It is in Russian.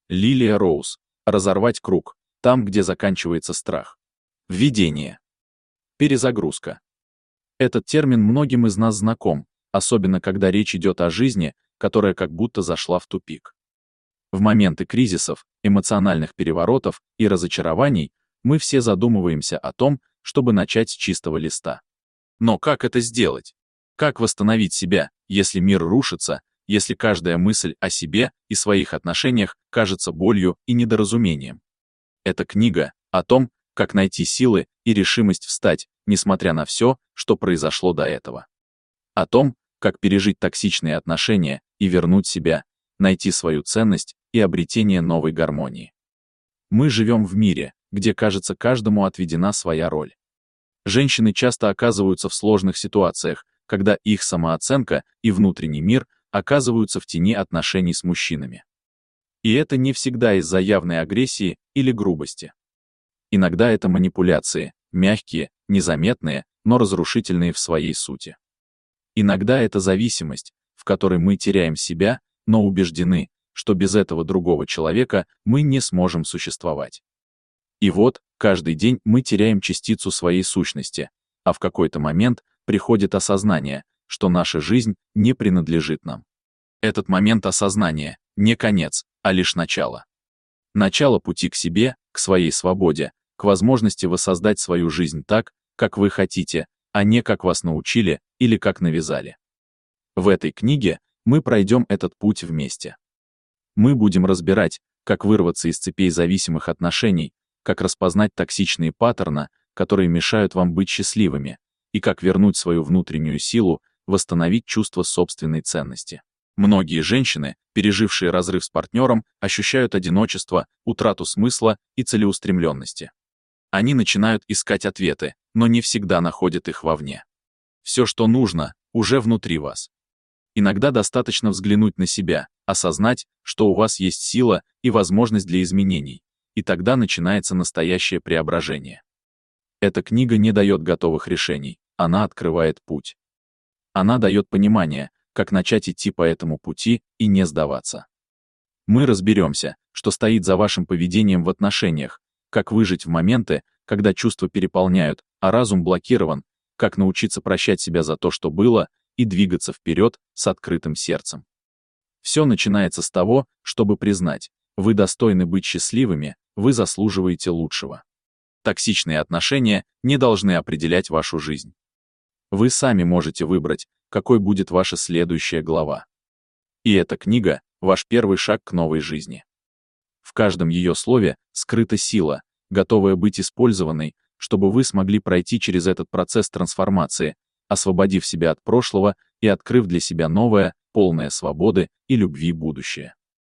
Лилия Роуз. Разорвать круг, там, где заканчивается страх. Введение. Перезагрузка. Этот термин многим из нас знаком, особенно когда речь идет о жизни, которая как будто зашла в тупик. В моменты кризисов, эмоциональных переворотов и разочарований мы все задумываемся о том, чтобы начать с чистого листа. Но как это сделать? Как восстановить себя, если мир рушится, если каждая мысль о себе и своих отношениях кажется болью и недоразумением? Эта книга о том, как найти силы и решимость встать, несмотря на все, что произошло до этого. О том, как пережить токсичные отношения и вернуть себя, найти свою ценность и обретение новой гармонии. Мы живем в мире, где, кажется, каждому отведена своя роль. Женщины часто оказываются в сложных ситуациях, когда их самооценка и внутренний мир оказываются в тени отношений с мужчинами. И это не всегда из-за явной агрессии или грубости. Иногда это манипуляции, мягкие, незаметные, но разрушительные в своей сути. Иногда это зависимость, в которой мы теряем себя, но убеждены, что без этого другого человека мы не сможем существовать. И вот, каждый день мы теряем частицу своей сущности, а в какой-то момент приходит осознание, что наша жизнь не принадлежит нам. Этот момент осознания не конец, а лишь начало. Начало пути к себе, к своей свободе, к возможности воссоздать свою жизнь так, как вы хотите, а не как вас научили или как навязали. В этой книге мы пройдем этот путь вместе. Мы будем разбирать, как вырваться из цепей зависимых отношений, как распознать токсичные паттерны, которые мешают вам быть счастливыми, и как вернуть свою внутреннюю силу, восстановить чувство собственной ценности. Многие женщины, пережившие разрыв с партнером, ощущают одиночество, утрату смысла и целеустремленности. Они начинают искать ответы, но не всегда находят их вовне. Все, что нужно, уже внутри вас. Иногда достаточно взглянуть на себя, осознать, что у вас есть сила и возможность для изменений, и тогда начинается настоящее преображение. Эта книга не дает готовых решений, она открывает путь. Она дает понимание, как начать идти по этому пути и не сдаваться. Мы разберемся, что стоит за вашим поведением в отношениях, как выжить в моменты, когда чувства переполняют, а разум блокирован, как научиться прощать себя за то, что было, и двигаться вперед с открытым сердцем. Все начинается с того, чтобы признать, вы достойны быть счастливыми, вы заслуживаете лучшего. Токсичные отношения не должны определять вашу жизнь. Вы сами можете выбрать, какой будет ваша следующая глава. И эта книга — ваш первый шаг к новой жизни. В каждом ее слове скрыта сила, готовая быть использованной, чтобы вы смогли пройти через этот процесс трансформации, освободив себя от прошлого и открыв для себя новое, полное свободы и любви будущее.